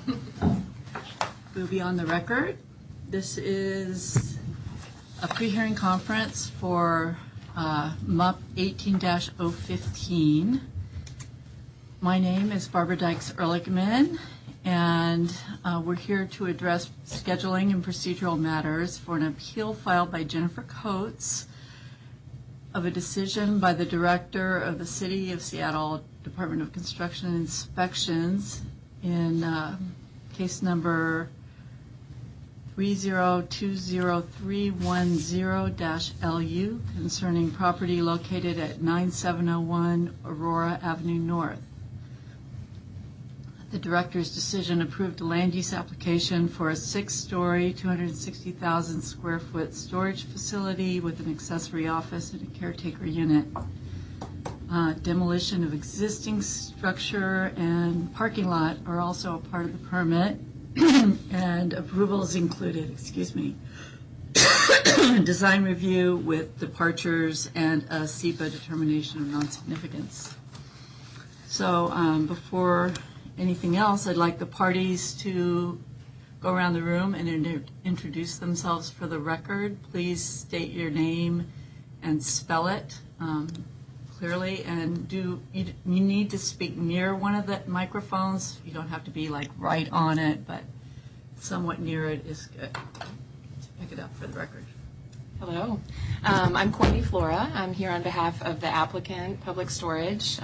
We'll be on the record. This is a pre-hearing conference for MUP 18-015. My name is Barbara Dykes-Ehrlichman, and we're here to address scheduling and procedural matters for an appeal filed by Jennifer Coates of a decision by the Director of the City of Seattle Department of Construction and Inspections in case number 3020310-LU concerning property located at 9701 Aurora Avenue North. The Director's decision approved a land use application for a 6-story, 260,000 square foot storage facility with an accessory office and a caretaker unit. Demolition of existing structure and parking lot are also a part of the permit, and approvals included, design review with departures and a SEPA determination of non-significance. So before anything else, I'd like the parties to go around the room and introduce themselves for the record. Please state your name and spell it clearly, and you need to speak near one of the microphones. You don't have to be like right on it, but somewhat near it is good to pick it up for the record. Hello, I'm Courtney Flora. I'm here on behalf of the applicant, Public Storage,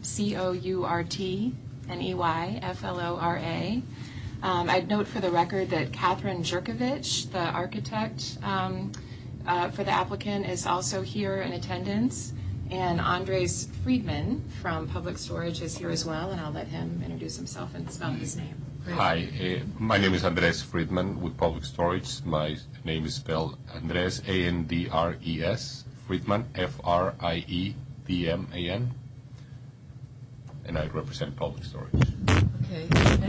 COURTNEYFLORA. I'd note for the record that Catherine Jerkovich, the architect for the applicant, is also here in attendance. And Andres Friedman from Public Storage is here as well, and I'll let him introduce himself and spell his name. Great. Hi, my name is Andres Friedman with Public Storage. My name is spelled Andres, A-N-D-R-E-S, Friedman, F-R-I-E-D-M-A-N, and I represent Public Storage. Okay,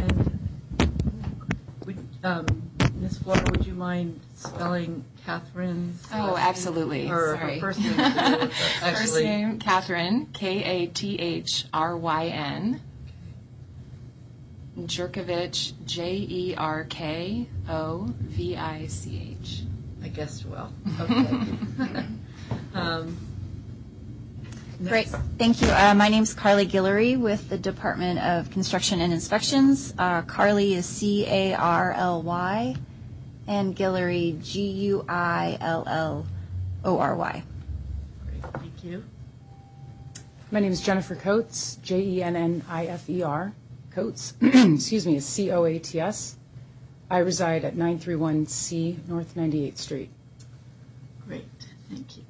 and Ms. Flora, would you mind spelling Catherine's? Oh, absolutely. Or sorry. Her first name. First name, Catherine, K-A-T-H-R-Y-N. Jerkovich, J-E-R-K-O-V-I-C-H. I guessed well. Okay. Great. Thank you. My name is Carly Guillory with the Department of Construction and Inspections. Carly is C-A-R-L-Y, and Guillory, G-U-I-L-L-O-R-Y. Great. Thank you. My name is Jennifer Coates, Jennifer Coates, excuse me, is C-O-A-T-S. I reside at 931C North 98th Street. Great, thank you.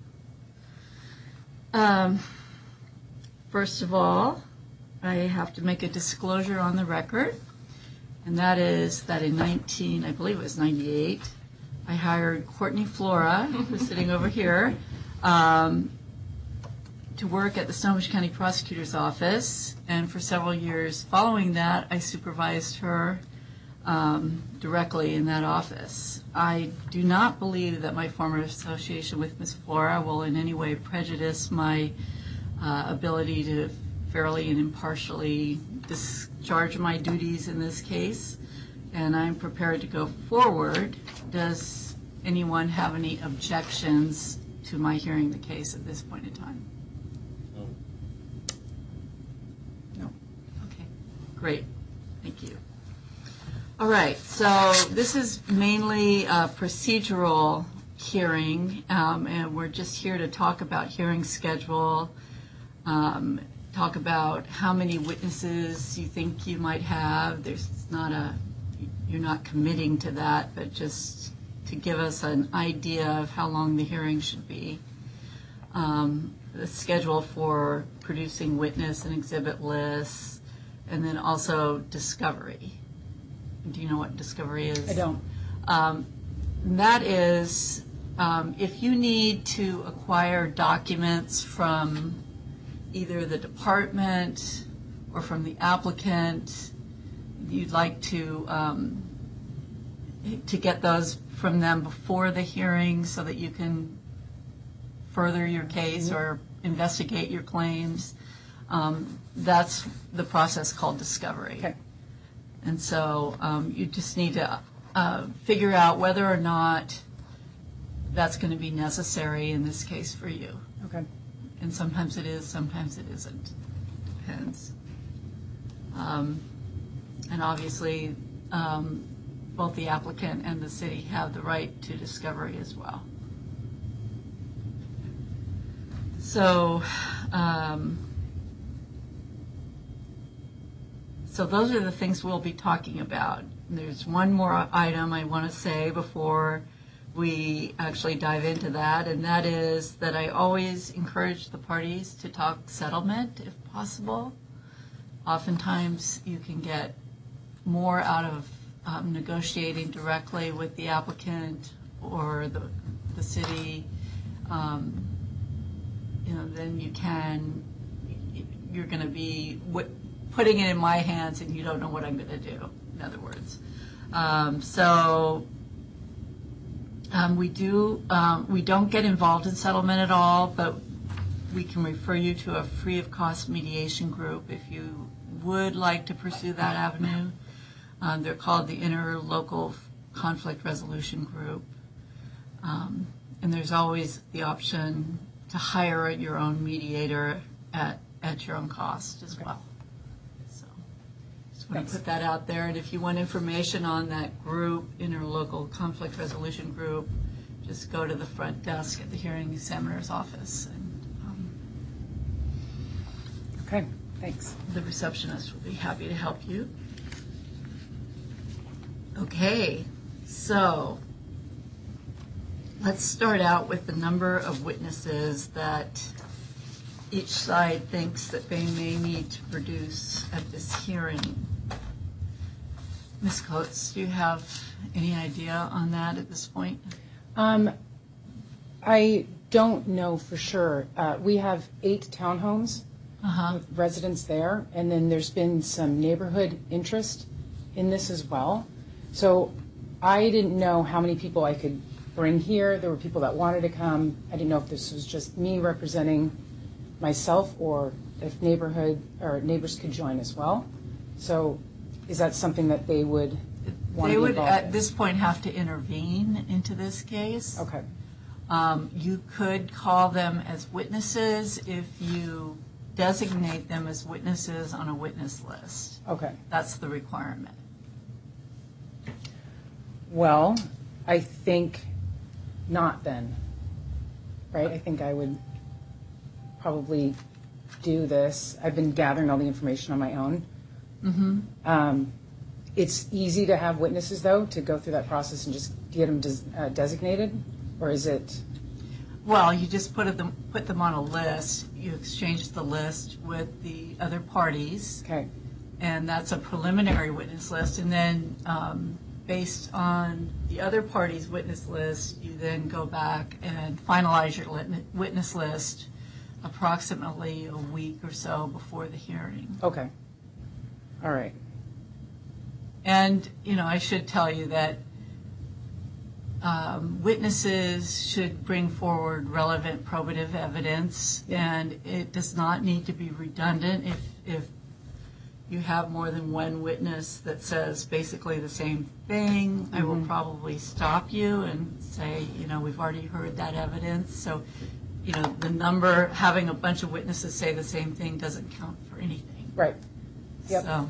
First of all, I have to make a disclosure on the record, and that is that in I believe it was 98, I hired Courtney Flora, who's sitting over here, to work at the Snohomish County Prosecutor's Office, and for several years following that, I supervised her directly in that office. I do not believe that my former association with Ms. Flora will in any way prejudice my ability to fairly and impartially discharge my duties in this case, and I'm prepared to go forward. Does anyone have any objections to my hearing the case at this point in time? Great, thank you. All right, so this is mainly a procedural hearing, and we're just here to talk about hearing schedule, talk about how many witnesses you think you might have. You're not committing to that, but just to give us an idea of how long the hearing should be. The schedule for producing witness and exhibit lists, and then also discovery. Do you know what discovery is? I don't. That is, if you need to acquire documents from either the department or from the applicant, you'd like to get those from them before the hearing so that you can further your case or investigate your claims. That's the process called discovery. Okay. And so you just need to figure out whether or not that's going to be necessary in this case for you. Okay. And sometimes it is, sometimes it isn't. Depends. And obviously, both the applicant and the city have the right to discovery as well. So, so those are the things we'll be talking about. There's one more item I want to say before we actually dive into that, and that is that I always encourage the parties to talk settlement if possible. Oftentimes you can get more out of negotiating directly with the applicant or the city, then you're going to be putting it in my hands and you don't know what I'm going to do, in other words. We don't get involved in settlement at all, but we can refer you to a free of cost mediation group if you would like to pursue that avenue. They're called the Interlocal Conflict Resolution Group. And there's always the option to hire your own mediator at your own cost as well. So just want to put that out there. And if you want information on that group, Interlocal Conflict Resolution Group, just go to the front desk at the hearing examiner's office. And Okay, thanks. the receptionist will be happy to help you. Okay, so let's start out with the number of witnesses that each side thinks that they may need to produce at this hearing. Ms. Coates, do you have any idea on that at this point? I don't know for sure. We have 8 townhomes with residents there, and then there's been some neighborhood interest in this as well. So I didn't know how many people I could bring here. There were people that wanted to come. I didn't know if this was just me representing myself or if neighbors could join as well. So is that something that they would want to be They would, involved at in? this point, have to intervene into this case. Okay. You could call them as witnesses if you designate them as witnesses on a witness list. Okay. That's the requirement. Well, I think not then, right? I think I would probably do this. I've been gathering all the information on my own. Mm-hmm. It's easy to have witnesses, though, to go through that process and just get them designated, or is it? Well, you just put them on a list. You exchange the list with the other parties, Okay. and that's a preliminary witness list. And then based on the other party's witness list, you then go back and finalize your witness list approximately a week or so before the hearing. Okay. All right. And, I should tell you that witnesses should bring forward relevant probative evidence, and it does not need to be redundant. If you have more than one witness that says basically the same thing, I will probably stop you and say, we've already heard that evidence. So, having a bunch of witnesses say the same thing doesn't count for anything. Right. Yep. So,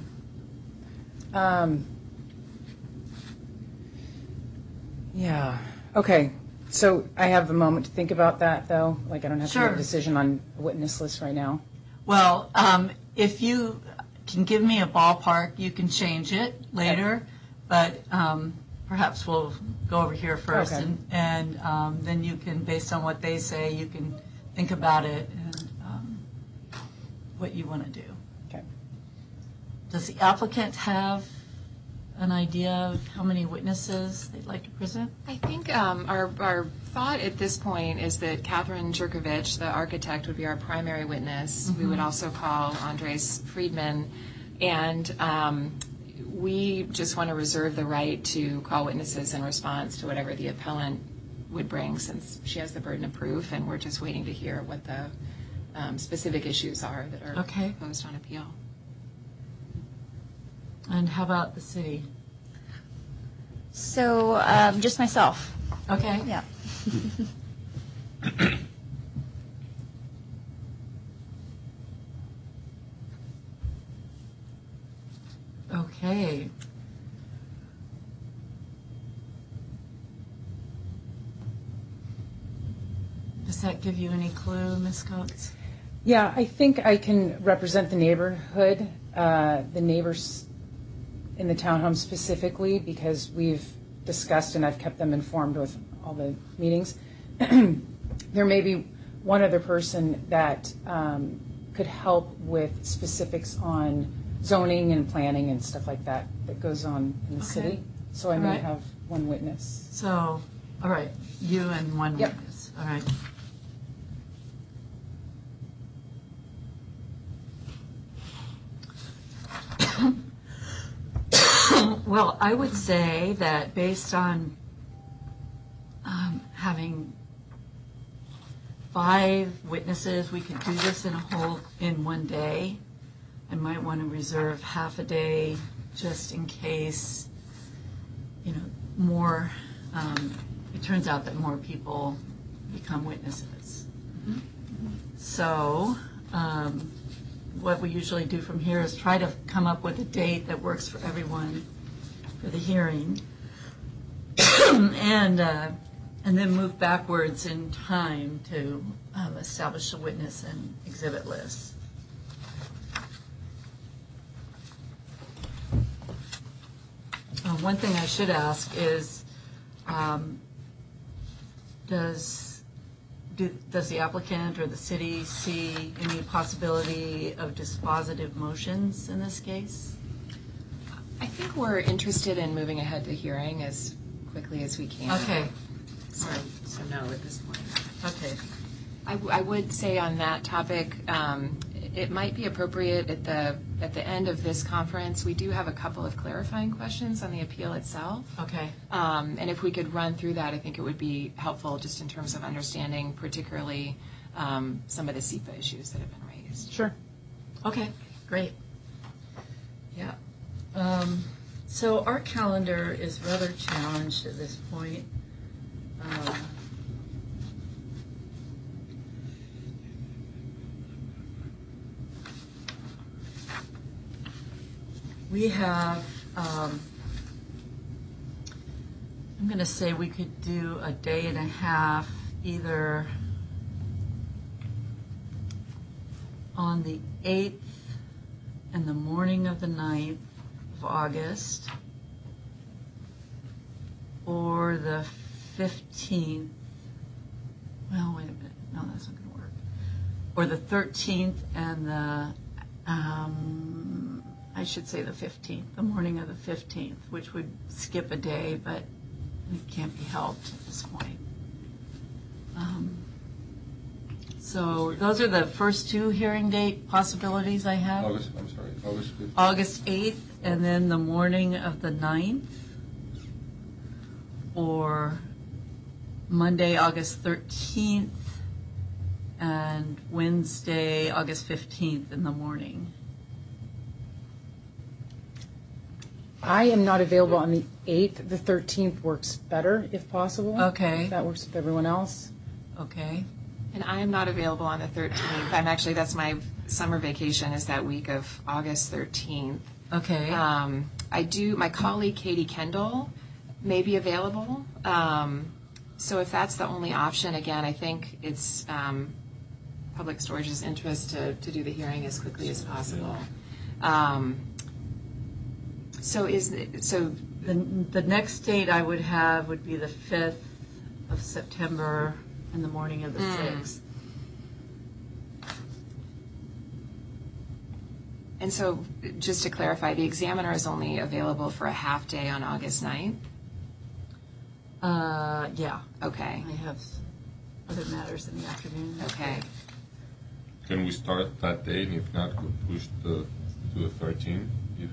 Yeah. Okay. So I have a moment to think about that, though. Like, I don't have to make a decision on a witness list right now. well, if you can give me a ballpark, you can change it later, but perhaps we'll go over here first, Okay. and then you can, based on what they say, you can think about it and what you want to do. Okay. Does the applicant have an idea of how many witnesses they'd like to present? I think our thought at this point is that Catherine Jerkovich, the architect, would be our primary witness. We would also call Andres Friedman, and we just want to reserve the right to call witnesses in response to whatever the appellant would bring, since she has the burden of proof, and we're just waiting to hear what the specific issues are that are Okay. proposed on appeal. And how about the city? So just myself. Okay. Yeah. Okay. Does that give you any clue, Ms. Coates? Yeah, I think I can represent the neighborhood, the neighbors in the townhome specifically, because we've discussed and I've kept them informed with all the meetings. There may be one other person that could help with specifics on zoning and planning and stuff like that that goes on in the Okay. city. So I All may right. have one witness. So, all right, you and one Yep. witness. All right. Well, I would say that based on having 5 witnesses, we could do this in one day. I might want to reserve half a day just in case, more, it turns out that more people become witnesses. So, what we usually do from here is try to come up with a date that works for everyone for the hearing, and then move backwards in time to establish a witness and exhibit list. One thing I should ask is, does the applicant or the city see any possibility of dispositive motions in this case? I think we're interested in moving ahead to hearing as quickly as we can. Okay, So no at this point. okay. I would say on that topic, it might be appropriate at the end of this conference. We do have a couple of clarifying questions on the appeal itself. Okay. And if we could run through that, I think it would be helpful just in terms of understanding particularly some of the SEPA issues that have been raised. Sure. Okay, great. Yeah. So our calendar is rather challenged at this point. We have, I'm going to say we could do a day and a half either on the 8th and the morning of the 9th of August, or the 15th, well, wait a minute, no, that's not going to work, or the 13th and the, I should say the 15th, the morning of the 15th, which would skip a day, but it can't be helped at this point. So those are the first 2 hearing date possibilities I have. August 5th. August 8th, and then the morning of the 9th, or Monday, August 13th, and Wednesday, August 15th in the morning. I am not available on the 8th. The 13th works better if possible. Okay. If that works with everyone else. Okay. And I am not available on the 13th. That's my summer vacation is that week of August 13th. Okay. My colleague Katie Kendall may be available. So if that's the only option, again, I think it's Public Storage's interest to do the hearing as quickly as possible. The next date I would have would be the 5th of September and the morning of the 6th. And so just to clarify, the examiner is only available for a half day on August 9th? Yeah. Okay. I have other matters in the afternoon. Okay. Can we start that day, and if not, we'll push to the 13th?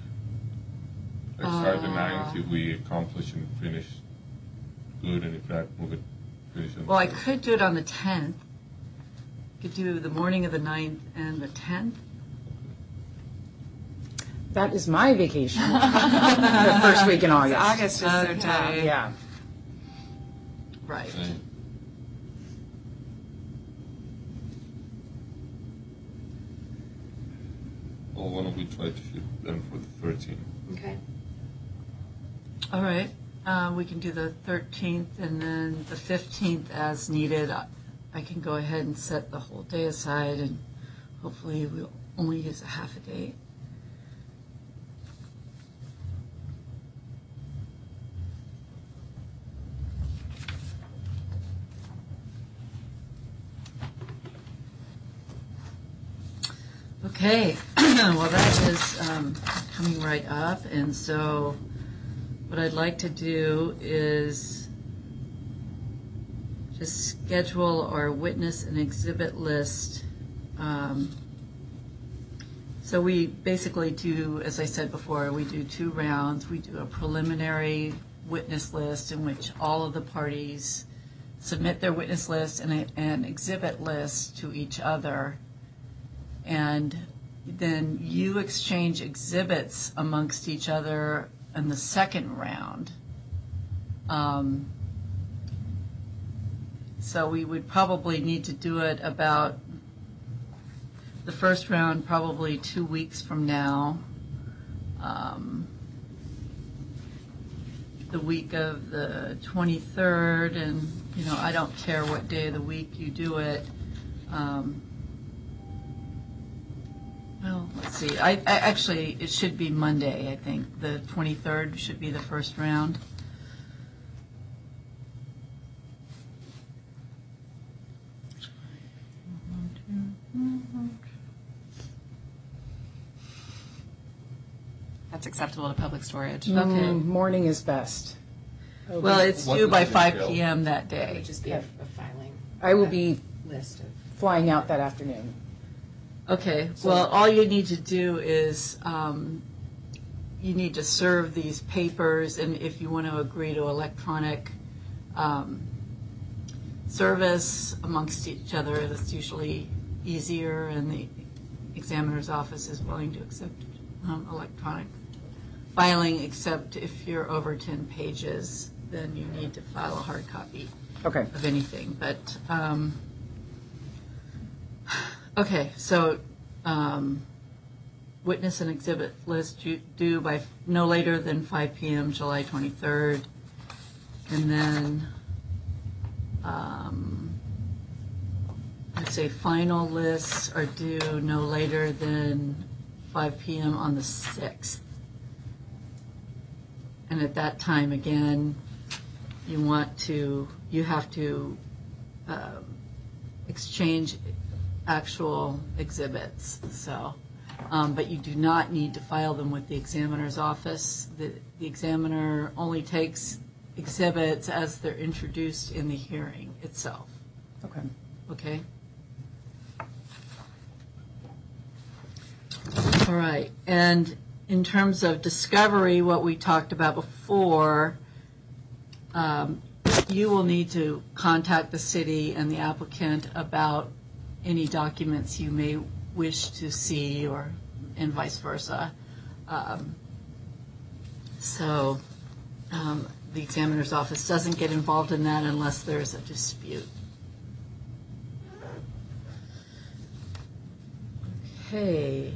Start the 9th if we accomplish and finish good, and if not, move it, finish on the Well, I 6th. could do it on the 10th. Could do the morning of the 9th and the 10th. That is my vacation. The first week in August. August is so Okay. tough. Yeah. Right. Okay. Well, why don't we try to shoot them for the 13th? Okay. All right. We can do the 13th and then the 15th as needed. I can go ahead and set the whole day aside, and hopefully we'll only use a half a day. Okay, well that is coming right up, and so what I'd like to do is just schedule our witness and exhibit list. So we basically do, as I said before, we do 2 rounds. We do a preliminary witness list in which all of the parties submit their witness list and an exhibit list to each other. And then you exchange exhibits amongst each other in the second round. So we would probably need to do it about the first round probably 2 weeks from now. The week of the 23rd, and I don't care what day of the week you do it. Well, let's see. I actually, it should be Monday, I think. The 23rd should be the first round. That's acceptable to public storage. Okay. Morning is best. Well, it's What due would by you 5 feel? p.m. that It day. would just be a filing I will be list of. flying out that afternoon. Okay, well, all you need to do is, you need to serve these papers, and if you want to agree to electronic service amongst each other, that's usually easier, and the examiner's office is willing to accept electronic filing, except if you're over 10 pages, then you need to file a hard copy Okay. of anything. But okay, so witness and exhibit list due by no later than 5 p.m. July 23rd, and then I'd say final lists are due no later than 5 p.m. on the 6th. And at that time, again, you have to exchange actual exhibits. So, but you do not need to file them with the examiner's office. The examiner only takes exhibits as they're introduced in the hearing itself. Okay. Okay? All right. And in terms of discovery, what we talked about before, you will need to contact the city and the applicant about any documents you may wish to see, and vice versa. So the examiner's office doesn't get involved in that unless there's a dispute. Okay.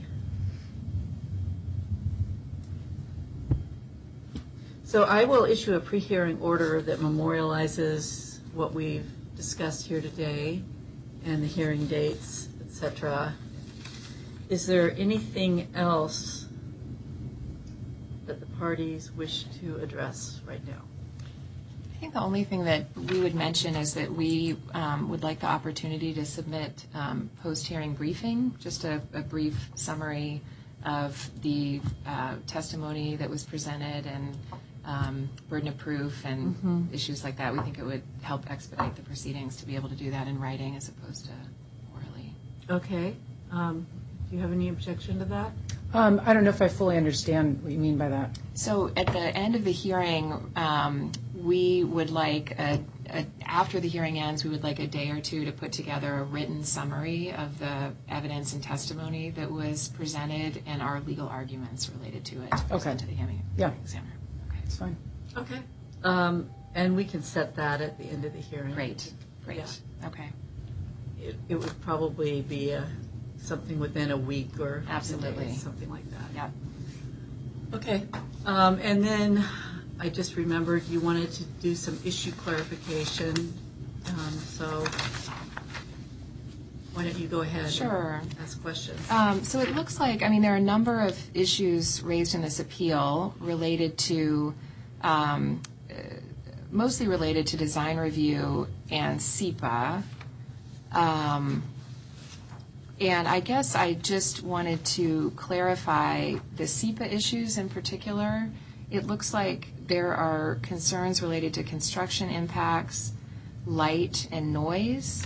So I will issue a pre-hearing order that memorializes what we've discussed here today and the hearing dates, etc. Is there anything else that the parties wish to address right now? I think the only thing that we would mention is that we would like the opportunity to submit post-hearing briefing, just a brief summary of the testimony that was presented and burden of proof and issues like that. We think it would help expedite the proceedings to be able to do that in writing as opposed to orally. Okay. Do you have any objection to that? I don't know if I fully understand what you mean by that. So at the end of the hearing, we would like, after the hearing ends, we would like a day or two to put together a written summary of the evidence and testimony that was presented and our legal arguments related to it to present to the hearing examiner. Okay. It's fine. Okay. And we can set that at the end of the hearing. Great. Yeah. Okay. It would probably be something within a week or 10 Absolutely. days, something like that. Yep. Okay. And then I just remembered you wanted to do some issue clarification. So why don't you go ahead Sure. and ask questions? So it looks like, there are a number of issues raised in this appeal related to, mostly related to design review and SEPA. And I guess I just wanted to clarify the SEPA issues in particular. It looks like there are concerns related to construction impacts, light, and noise.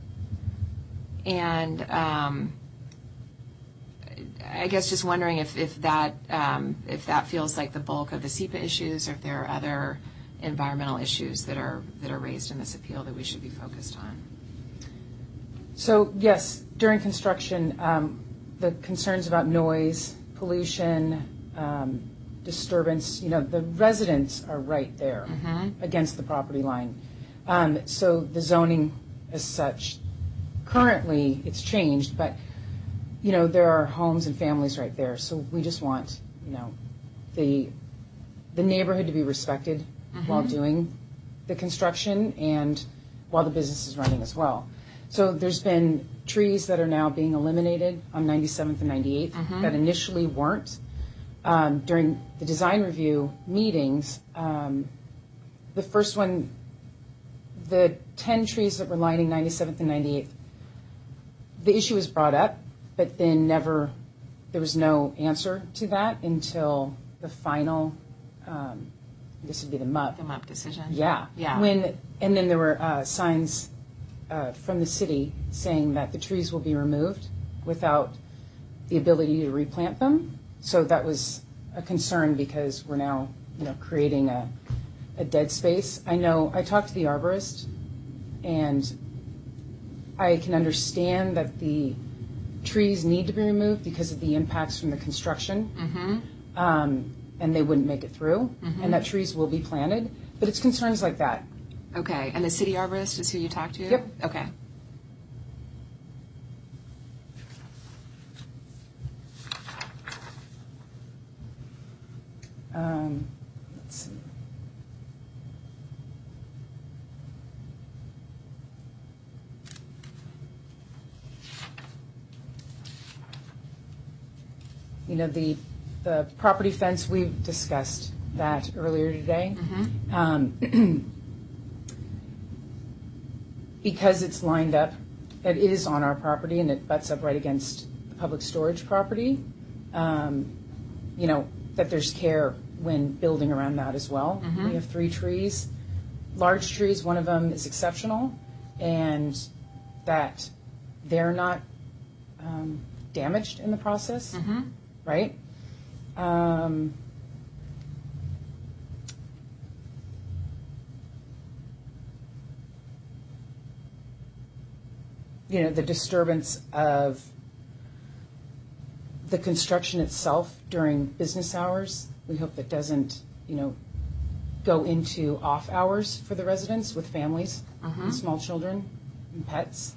And I guess just wondering if that feels like the bulk of the SEPA issues, or if there are other environmental issues that are raised in this appeal that we should be focused on. So yes, during construction, the concerns about noise, pollution, disturbance, the residents are right there against the property line. So the zoning as such, currently it's changed, but there are homes and families right there. So we just want, the neighborhood to be respected while doing the construction and while the business is running as well. So there's been trees that are now being eliminated on 97th and 98th that initially weren't. During the design review meetings, the first one, the 10 trees that were lining 97th and 98th, the issue was brought up, but then there was no answer to that until the final, this would be the MUP. The MUP decision? Yeah. And then there were signs from the city saying that the trees will be removed without the ability to replant them. So that was a concern because we're now, creating a dead space. I talked to the arborist, and I can understand that the trees need to be removed because of the impacts from the construction, and they wouldn't make it through, and that trees will be planted. But it's concerns like that. Okay, and the city arborist is who you talked to? Yep. Okay. Let's see. The property fence, we've discussed that earlier today. Because it's lined up, it is on our property and it butts up right against the public storage property, that there's care when building around that as well. We have 3 trees, large trees. One of them is exceptional, and that they're not damaged in the process, right? The disturbance of the construction itself during business hours, we hope that doesn't, go into off hours for the residents with families and small children and pets.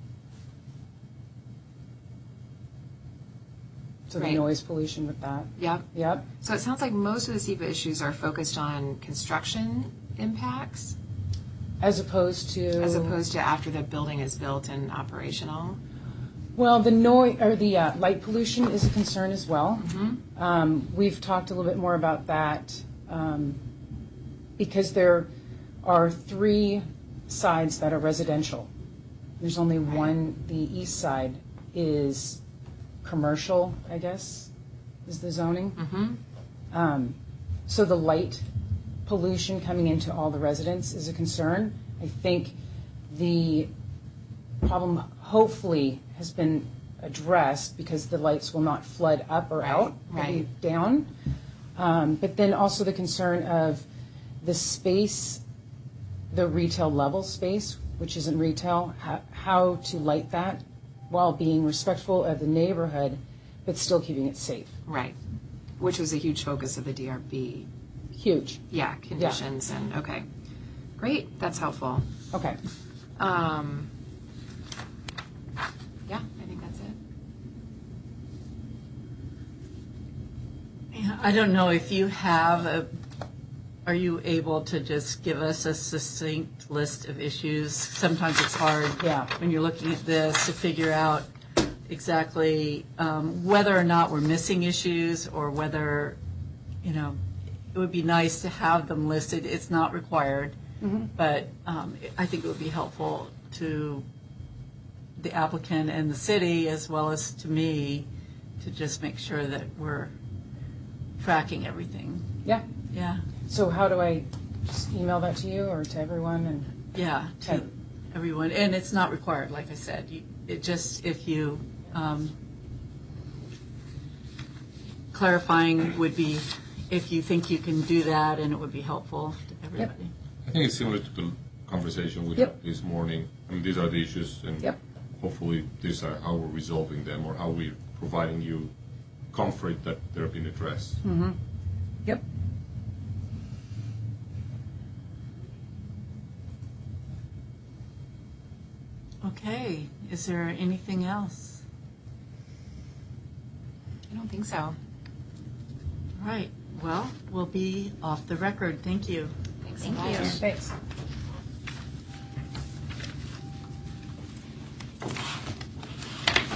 So the noise pollution with that. Yep. So it sounds like most of the SEPA issues are focused on construction impacts. As opposed to after the building is built and operational. Well, the noise or the light pollution is a concern as well. We've talked a little bit more about that because there are 3 sides that are residential. There's only one. The east side is commercial, I guess, is the zoning. So the light pollution coming into all the residents is a concern. I think the problem hopefully has been addressed because the lights will not flood up or out, they'll be right. down. But then also the concern of the space, the retail level space, which is in retail, how to light that while being respectful of the neighborhood, but still keeping it safe. Right. Which was a huge focus of the DRB. Huge. Yeah, conditions and, okay. Great, that's helpful. Okay. Yeah, I think that's it. Yeah, I don't know if you have are you able to just give us a succinct list of issues? Sometimes it's hard when you're looking at this to figure out exactly whether or not we're missing issues or whether, it would be nice to have them listed. It's not required, but I think it would be helpful to the applicant and the city as well as to me to just make sure that we're tracking everything. Yeah. Yeah. So how do I just email that to you or to everyone? And Yeah, to everyone. And it's not required, like I said. It just, if you, clarifying would be if you think you can do that and it would be helpful to everybody. I think it's similar to the conversation we had this morning. I mean, these are the issues, and hopefully these are how we're resolving them or how we're providing you comfort that they're being addressed. Mm-hmm. Yep. Okay. Is there anything else? I don't think so. All right. Well, we'll be off the record. Thank you. Thanks so Thank much. you. Thanks.